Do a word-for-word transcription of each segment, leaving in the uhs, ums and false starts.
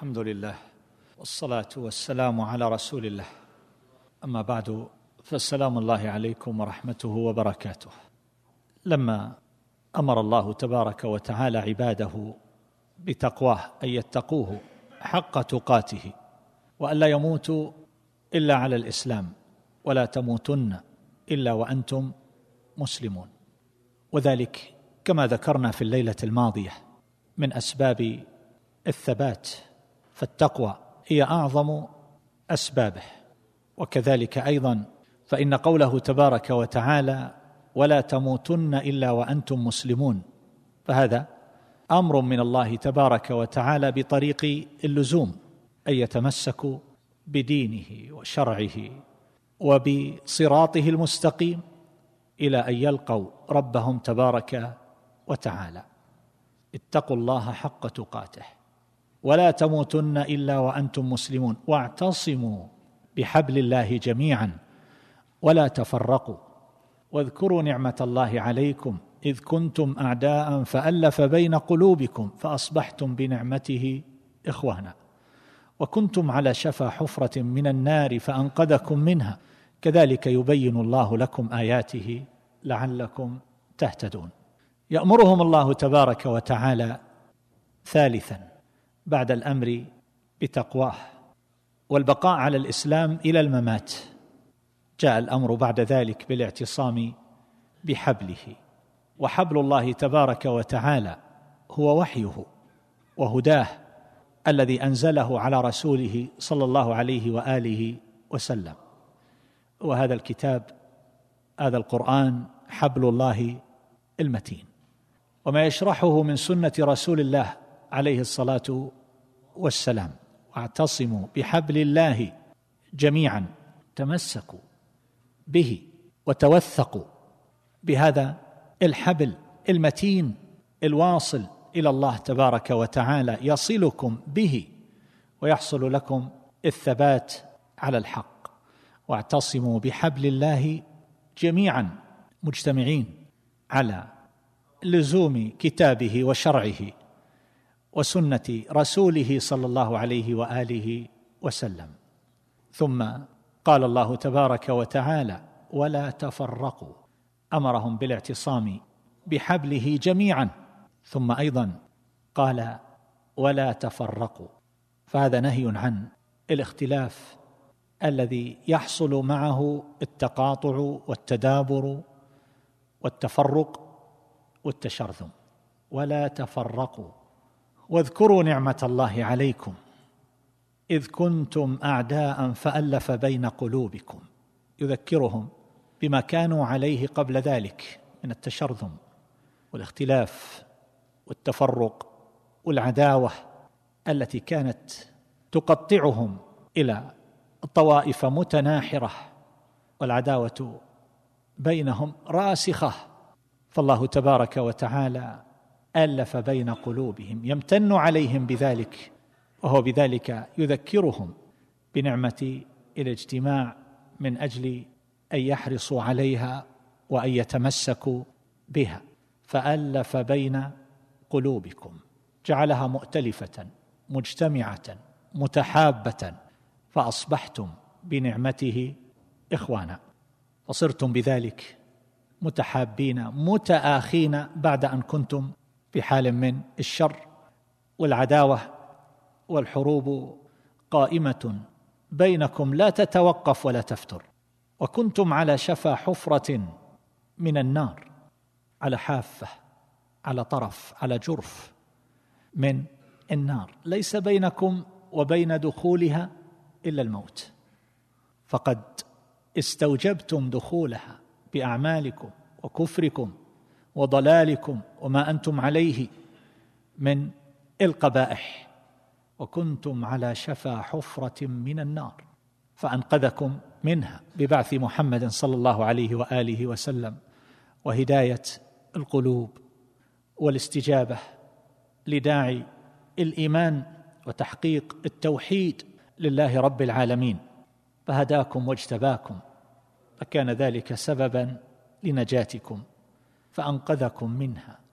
الحمد لله والصلاة والسلام على رسول الله، أما بعد، فالسلام الله عليكم ورحمته وبركاته. لما أمر الله تبارك وتعالى عباده بتقواه أن يتقوه حق تقاته وأن لا يموتوا إلا على الإسلام ولا تموتن إلا وأنتم مسلمون، وذلك كما ذكرنا في الليلة الماضية من أسباب الثبات، فالتقوى هي أعظم أسبابه. وكذلك أيضا فإن قوله تبارك وتعالى ولا تموتن إلا وأنتم مسلمون، فهذا أمر من الله تبارك وتعالى بطريق اللزوم أن يتمسكوا بدينه وشرعه وبصراطه المستقيم إلى أن يلقوا ربهم تبارك وتعالى. اتقوا الله حق تقاته ولا تموتن إلا وأنتم مسلمون واعتصموا بحبل الله جميعا ولا تفرقوا واذكروا نعمة الله عليكم إذ كنتم أعداء فألف بين قلوبكم فأصبحتم بنعمته إخوانا وكنتم على شفا حفرة من النار فأنقذكم منها كذلك يبين الله لكم آياته لعلكم تهتدون. يأمرهم الله تبارك وتعالى ثالثا بعد الأمر بتقواه والبقاء على الإسلام إلى الممات، جاء الأمر بعد ذلك بالاعتصام بحبله، وحبل الله تبارك وتعالى هو وحيه وهداه الذي أنزله على رسوله صلى الله عليه وآله وسلم. وهذا الكتاب، هذا القرآن، حبل الله المتين، وما يشرحه من سنة رسول الله عليه الصلاة والسلام. واعتصموا بحبل الله جميعا، تمسكوا به وتوثقوا بهذا الحبل المتين الواصل إلى الله تبارك وتعالى، يصلكم به ويحصل لكم الثبات على الحق. واعتصموا بحبل الله جميعا، مجتمعين على لزوم كتابه وشرعه وسنة رسوله صلى الله عليه وآله وسلم. ثم قال الله تبارك وتعالى ولا تفرقوا، أمرهم بالاعتصام بحبله جميعا، ثم أيضا قال ولا تفرقوا، فهذا نهي عن الاختلاف الذي يحصل معه التقاطع والتدابر والتفرق والتشرذم. ولا تفرقوا واذكروا نعمة الله عليكم إذ كنتم أعداء فألف بين قلوبكم، يذكرهم بما كانوا عليه قبل ذلك من التشرذم والاختلاف والتفرق والعداوة التي كانت تقطعهم إلى طوائف متناحرة، والعداوة بينهم راسخة، فالله تبارك وتعالى ألف بين قلوبهم، يمتن عليهم بذلك، وهو بذلك يذكرهم بنعمة الاجتماع من أجل أن يحرصوا عليها وأن يتمسكوا بها. فألف بين قلوبكم، جعلها مؤتلفة مجتمعة متحابة، فأصبحتم بنعمته إخوانا، وصرتم بذلك متحابين متآخين بعد أن كنتم في حال من الشر والعداوة والحروب قائمة بينكم لا تتوقف ولا تفتر، وكنتم على شفا حفرة من النار، على حافة، على طرف، على جرف من النار، ليس بينكم وبين دخولها إلا الموت، فقد استوجبتم دخولها بأعمالكم وكفركم وضلالكم وما أنتم عليه من القبائح، وكنتم على شفا حفرة من النار فأنقذكم منها ببعث محمد صلى الله عليه وآله وسلم وهداية القلوب والاستجابة لداعي الإيمان وتحقيق التوحيد لله رب العالمين، فهداكم واجتباكم، فكان ذلك سببا لنجاتكم فأنقذكم منها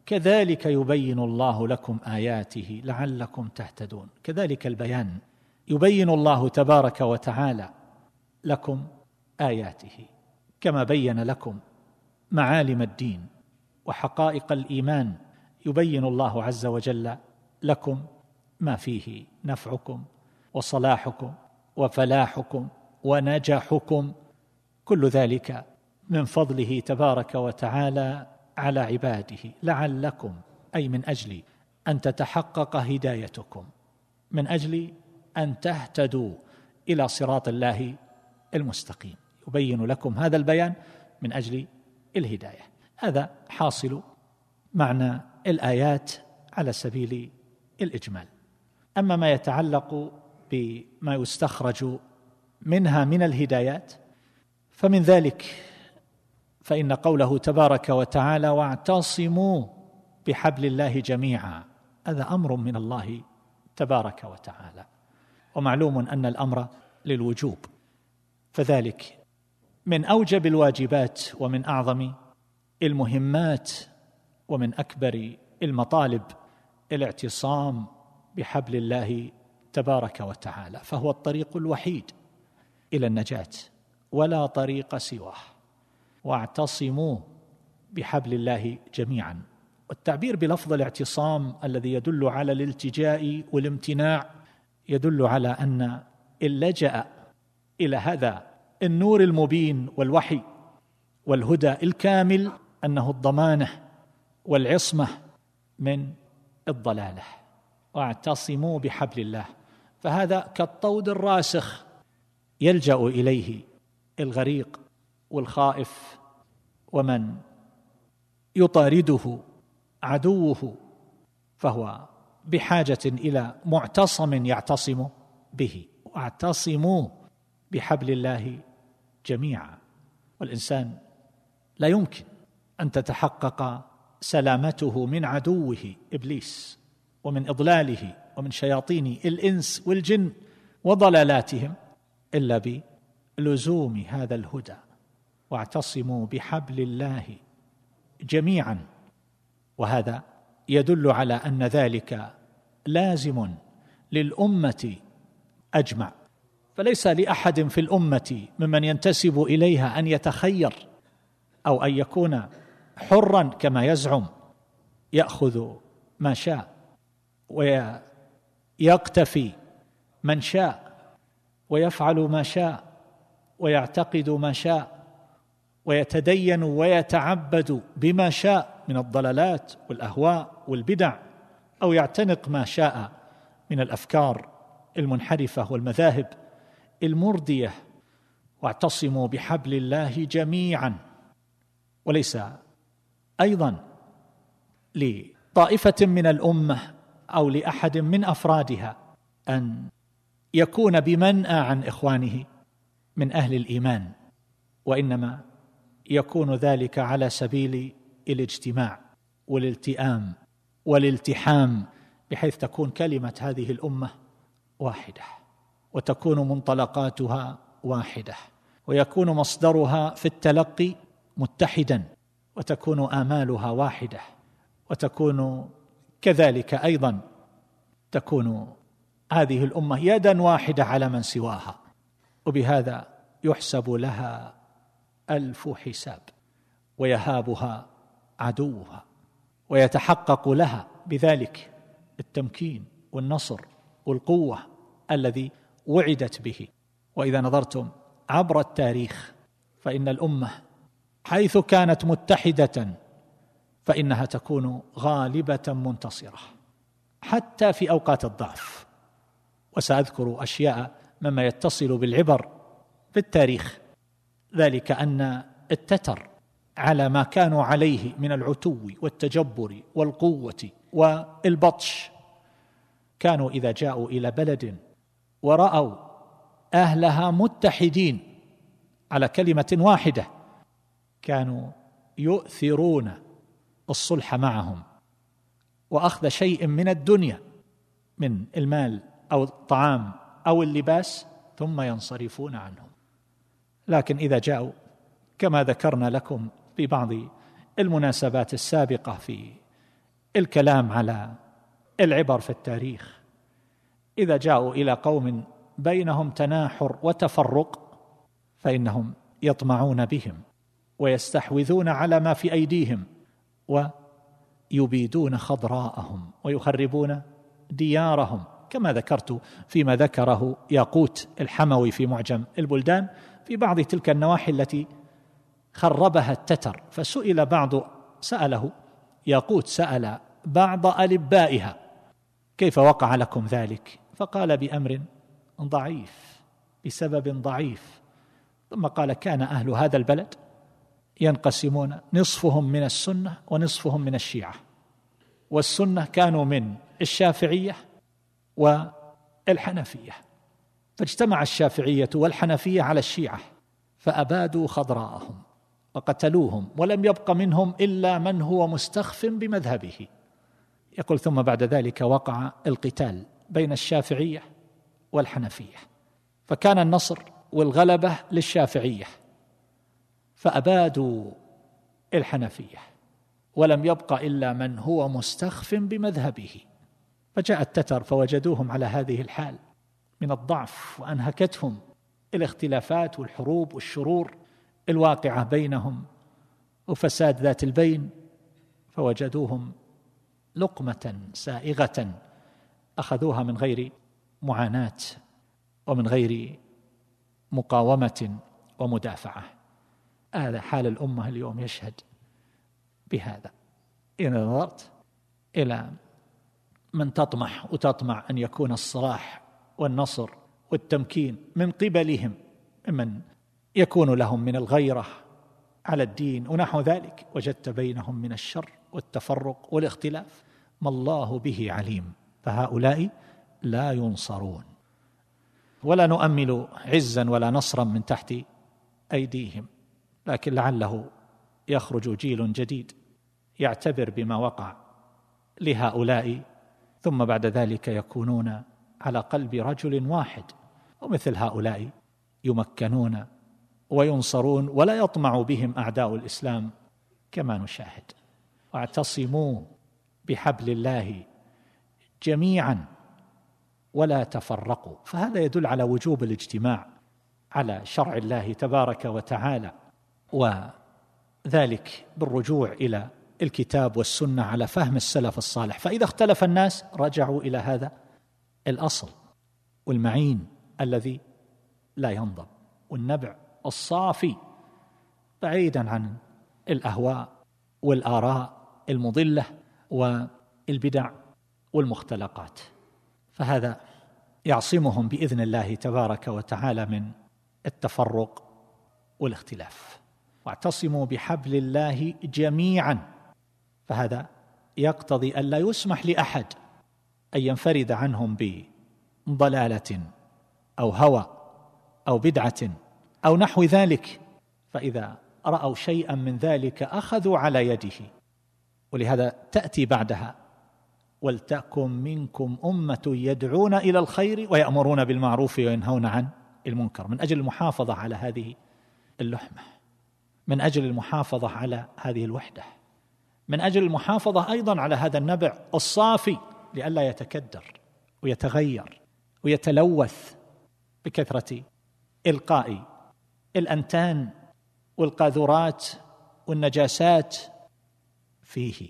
كذلك يبين الله لكم آياته لعلكم تهتدون. كذلك البيان، يبين الله تبارك وتعالى لكم آياته كما بين لكم معالم الدين وحقائق الإيمان، يبين الله عز وجل لكم ما فيه نفعكم وصلاحكم وفلاحكم ونجاحكم، كل ذلك من فضله تبارك وتعالى على عباده، لعلكم أي من أجل أن تتحقق هدايتكم، من أجل أن تهتدوا إلى صراط الله المستقيم. يبين لكم هذا البيان من أجل الهداية. هذا حاصل معنى الآيات على سبيل الإجمال. أما ما يتعلق بما يستخرج منها من الهدايات فمن ذلك فإن قوله تبارك وتعالى واعتصموا بحبل الله جميعا، هذا أمر من الله تبارك وتعالى، ومعلوم أن الأمر للوجوب، فذلك من أوجب الواجبات ومن أعظم المهمات ومن أكبر المطالب الاعتصام بحبل الله تبارك وتعالى، فهو الطريق الوحيد إلى النجاة ولا طريق سواه. واعتصموا بحبل الله جميعا، والتعبير بلفظ الاعتصام الذي يدل على الالتجاء والامتناع يدل على أن اللجأ إلى هذا النور المبين والوحي والهدى الكامل أنه الضمانة والعصمة من الضلالة. واعتصموا بحبل الله، فهذا كالطود الراسخ يلجأ إليه الغريق والخائف ومن يطارده عدوه، فهو بحاجة إلى معتصم يعتصم به. واعتصموا بحبل الله جميعا، والإنسان لا يمكن أن تتحقق سلامته من عدوه إبليس ومن إضلاله ومن شياطين الإنس والجن وضلالاتهم إلا بلزوم هذا الهدى. واعتصموا بحبل الله جميعا، وهذا يدل على أن ذلك لازم للأمة أجمع، فليس لأحد في الأمة ممن ينتسب إليها أن يتخير أو أن يكون حرا كما يزعم، يأخذ ما شاء ويقتفي من شاء ويفعل ما شاء ويعتقد ما شاء ويتدين ويتعبد بما شاء من الضلالات والأهواء والبدع، أو يعتنق ما شاء من الأفكار المنحرفة والمذاهب المردية. واعتصموا بحبل الله جميعا، وليس أيضا لطائفة من الأمة أو لأحد من أفرادها أن يكون بمنأى عن إخوانه من أهل الإيمان، وإنما يكون ذلك على سبيل الاجتماع والالتئام والالتحام، بحيث تكون كلمة هذه الأمة واحدة وتكون منطلقاتها واحدة ويكون مصدرها في التلقي متحدا وتكون آمالها واحدة، وتكون كذلك أيضا تكون هذه الأمة يدا واحدة على من سواها، وبهذا يحسب لها ألف حساب ويهابها عدوها، ويتحقق لها بذلك التمكين والنصر والقوة الذي وعدت به. وإذا نظرتم عبر التاريخ فإن الأمة حيث كانت متحدة فإنها تكون غالبة منتصرة حتى في أوقات الضعف. وسأذكر أشياء مما يتصل بالعبر في التاريخ، ذلك أن التتر على ما كانوا عليه من العتو والتجبر والقوة والبطش، كانوا إذا جاءوا إلى بلد ورأوا أهلها متحدين على كلمة واحدة كانوا يؤثرون الصلح معهم وأخذ شيء من الدنيا من المال أو الطعام أو اللباس ثم ينصرفون عنهم. لكن إذا جاءوا كما ذكرنا لكم في بعض المناسبات السابقة في الكلام على العبر في التاريخ. إذا جاءوا إلى قوم بينهم تناحر وتفرق فإنهم يطمعون بهم ويستحوذون على ما في أيديهم ويبيدون خضراءهم ويخربون ديارهم، كما ذكرت فيما ذكره ياقوت الحموي في معجم البلدان في بعض تلك النواحي التي خربها التتر. فسئل بعض سأله ياقوت سأل بعض ألبائها: كيف وقع لكم ذلك؟ فقال: بأمر ضعيف، بسبب ضعيف. ثم قال: كان أهل هذا البلد ينقسمون، نصفهم من السنة ونصفهم من الشيعة، والسنة كانوا من الشافعية والحنفية، فاجتمع الشافعية والحنفية على الشيعة فأبادوا خضراءهم وقتلوهم، ولم يبق منهم إلا من هو مستخف بمذهبه. يقول: ثم بعد ذلك وقع القتال بين الشافعية والحنفية، فكان النصر والغلبة للشافعية فأبادوا الحنفية، ولم يبق إلا من هو مستخف بمذهبه. فجاء التتر فوجدوهم على هذه الحال من الضعف، وأنهكتهم الاختلافات والحروب والشرور الواقعة بينهم وفساد ذات البين، فوجدوهم لقمة سائغة أخذوها من غير معاناة ومن غير مقاومة ومدافعة. هذا حال الأمة اليوم يشهد بهذا. إذا نظرت إلى من تطمح وتطمع أن يكون الصلاح والنصر والتمكين من قبلهم، ممن يكون لهم من الغيرة على الدين ونحو ذلك، وجدت بينهم من الشر والتفرق والاختلاف ما الله به عليم، فهؤلاء لا ينصرون ولا نؤمل عزا ولا نصرا من تحت أيديهم، لكن لعله يخرج جيل جديد يعتبر بما وقع لهؤلاء، ثم بعد ذلك يكونون على قلب رجل واحد، ومثل هؤلاء يمكنون وينصرون ولا يطمع بهم أعداء الإسلام كما نشاهد. واعتصموا بحبل الله جميعا ولا تفرقوا، فهذا يدل على وجوب الاجتماع على شرع الله تبارك وتعالى، وذلك بالرجوع إلى الكتاب والسنة على فهم السلف الصالح. فإذا اختلف الناس رجعوا إلى هذا الأصل والمعين الذي لا ينضب، والنبع الصافي بعيدا عن الأهواء والآراء المضلة والبدع والمختلقات. فهذا يعصمهم بإذن الله تبارك وتعالى من التفرق والاختلاف. واعتصموا بحبل الله جميعا، فهذا يقتضي أن لا يسمح لأحد أن ينفرد عنهم بضلالة أو هوى أو بدعة أو نحو ذلك، فإذا رأوا شيئا من ذلك أخذوا على يده. ولهذا تأتي بعدها: ولتكن منكم أمة يدعون إلى الخير ويأمرون بالمعروف وينهون عن المنكر، من أجل المحافظة على هذه اللحمة، من أجل المحافظة على هذه الوحدة، من أجل المحافظة أيضا على هذا النبع الصافي لئلا يتكدر ويتغير ويتلوث بكثرة إلقاء الأنتان والقاذورات والنجاسات فيه.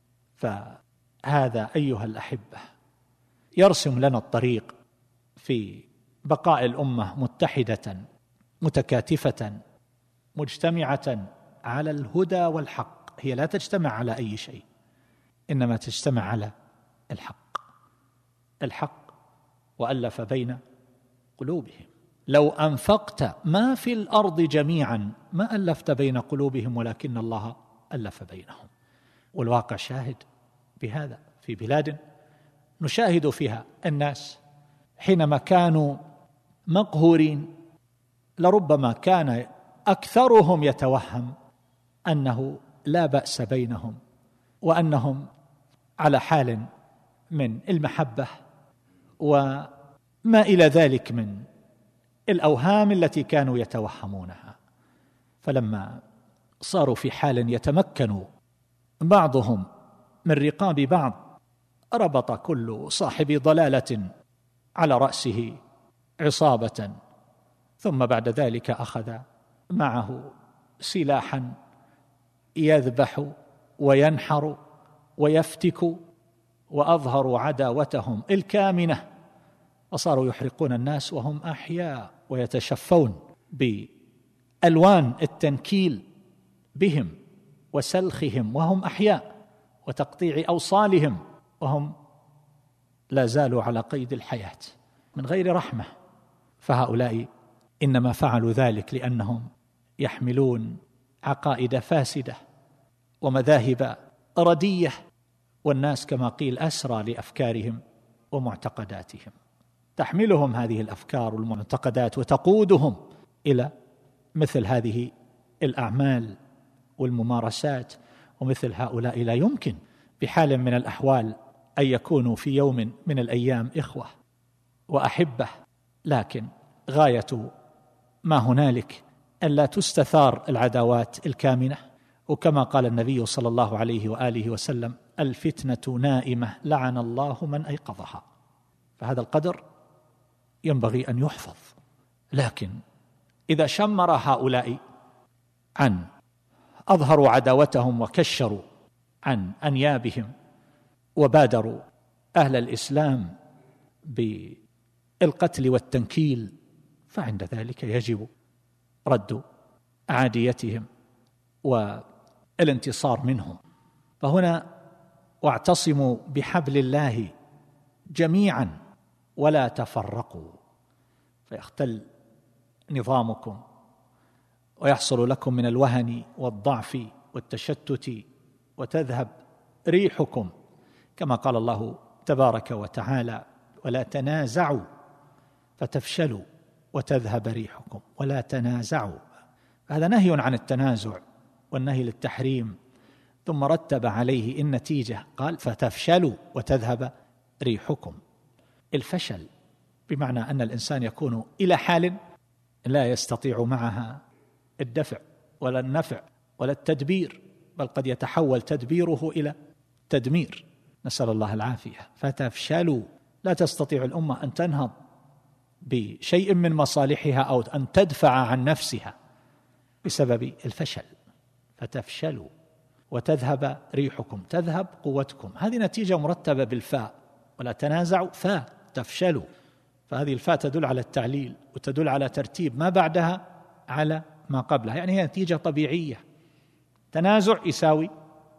فهذا أيها الأحبة يرسم لنا الطريق في بقاء الأمة متحدة متكاتفة مجتمعة على الهدى والحق. هي لا تجتمع على أي شيء، إنما تجتمع على الحق الحق وألف بين قلوبهم. لو أنفقت ما في الأرض جميعا ما ألفت بين قلوبهم ولكن الله ألف بينهم. والواقع شاهد بهذا في بلاد نشاهد فيها الناس حينما كانوا مقهورين لربما كان أكثرهم يتوهم أنه لا بأس بينهم وأنهم على حال من المحبة وما إلى ذلك من الأوهام التي كانوا يتوهمونها. فلما صاروا في حال يتمكن بعضهم من رقاب بعض، ربط كل صاحب ضلالة على رأسه عصابة، ثم بعد ذلك أخذ معه سلاحا يذبح وينحر ويفتك، وأظهروا عداوتهم الكامنة، وصاروا يحرقون الناس وهم أحياء، ويتشفون بألوان التنكيل بهم وسلخهم وهم أحياء، وتقطيع أوصالهم وهم لا زالوا على قيد الحياة من غير رحمة. فهؤلاء إنما فعلوا ذلك لأنهم يحملون عقائد فاسدة ومذاهب ردية، والناس كما قيل أسرى لأفكارهم ومعتقداتهم، تحملهم هذه الأفكار والمعتقدات وتقودهم إلى مثل هذه الأعمال والممارسات. ومثل هؤلاء لا يمكن بحال من الأحوال أن يكونوا في يوم من الأيام إخوة وأحبة، لكن غاية ما هنالك أن لا تستثار العداوات الكامنة. وكما قال النبي صلى الله عليه وآله وسلم: الفتنة نائمة لعن الله من أيقظها. فهذا القدر ينبغي أن يحفظ. لكن إذا شمر هؤلاء عن أظهروا عداوتهم وكشروا عن أنيابهم وبادروا أهل الإسلام بالقتل والتنكيل، فعند ذلك يجب رد عاديتهم والانتصار منهم. فهنا: واعتصموا بحبل الله جميعا ولا تفرقوا، فيختل نظامكم ويحصل لكم من الوهن والضعف والتشتت وتذهب ريحكم، كما قال الله تبارك وتعالى: ولا تنازعوا فتفشلوا وتذهب ريحكم. ولا تنازعوا، هذا نهي عن التنازع والنهي للتحريم، ثم رتب عليه النتيجة قال: فتفشلوا وتذهب ريحكم. الفشل بمعنى أن الإنسان يكون إلى حال لا يستطيع معها الدفع ولا النفع ولا التدبير، بل قد يتحول تدبيره إلى تدمير، نسأل الله العافية. فتفشلوا، لا تستطيع الأمة أن تنهض بشيء من مصالحها أو أن تدفع عن نفسها بسبب الفشل. فتفشلوا وتذهب ريحكم، تذهب قوتكم. هذه نتيجة مرتبة بالفاء، ولا تنازعوا فاء تفشلوا، فهذه الفاء تدل على التعليل وتدل على ترتيب ما بعدها على ما قبلها، يعني هي نتيجة طبيعية. تنازع يساوي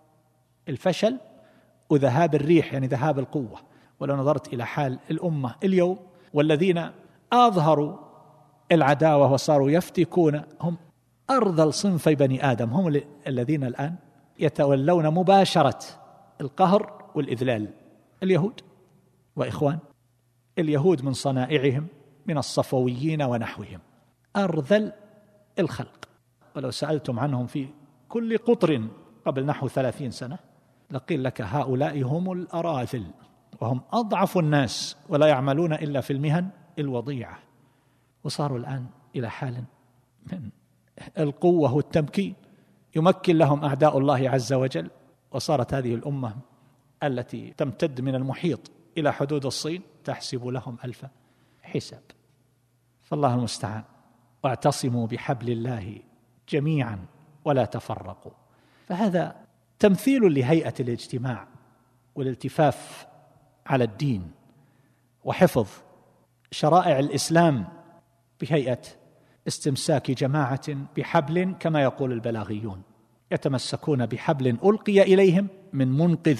الفشل، وذهاب الريح يعني ذهاب القوة. ولو نظرت إلى حال الأمة اليوم والذين أظهروا العداوة وصاروا يفتكون، هم أرذل صنفي بني آدم، هم الذين الآن يتولون مباشرة القهر والإذلال. اليهود وإخوان اليهود من صنائعهم من الصفويين ونحوهم أرذل الخلق، ولو سألتم عنهم في كل قطر قبل نحو ثلاثين سنة لقيل لك هؤلاء هم الأراذل، وهم أضعف الناس ولا يعملون إلا في المهن الوضيعة. وصاروا الآن إلى حال من القوة والتمكين يمكن لهم أعداء الله عز وجل. وصارت هذه الأمة التي تمتد من المحيط إلى حدود الصين تحسب لهم ألف حساب. فالله المستعان. واعتصموا بحبل الله جميعا ولا تفرقوا. فهذا تمثيل لهيئة الاجتماع والالتفاف على الدين وحفظ شرائع الإسلام بهيئة استمساك جماعة بحبل، كما يقول البلاغيون: يتمسكون بحبل ألقي إليهم من منقذ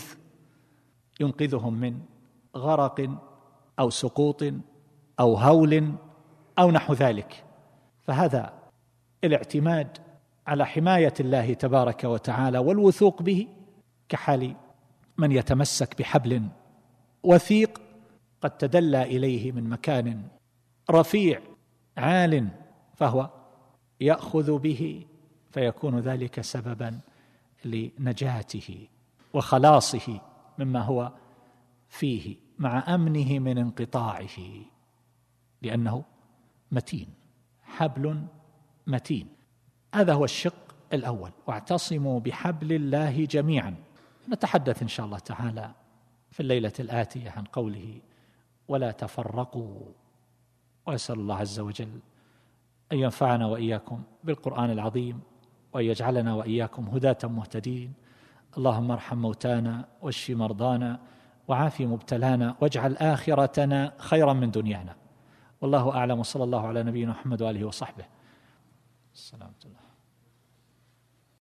ينقذهم من غرق أو سقوط أو هول أو نحو ذلك. فهذا الاعتماد على حماية الله تبارك وتعالى والوثوق به كحال من يتمسك بحبل وثيق قد تدلى إليه من مكان رفيع عال، فهو يأخذ به فيكون ذلك سببا لنجاته وخلاصه مما هو فيه مع أمنه من انقطاعه، لأنه متين، حبل متين. هذا هو الشق الأول: واعتصموا بحبل الله جميعا نتحدث إن شاء الله تعالى في الليلة الآتية عن قوله ولا تفرقوا، وأسأل الله عز وجل أن ينفعنا وإياكم بالقرآن العظيم، وأن يجعلنا وإياكم هداة مهتدين. اللهم ارحم موتانا واشف مرضانا وعافي مبتلانا واجعل آخرتنا خيرا من دنيانا. والله أعلم، وصلى الله على نبينا محمد وآله وصحبه. السلام عليكم.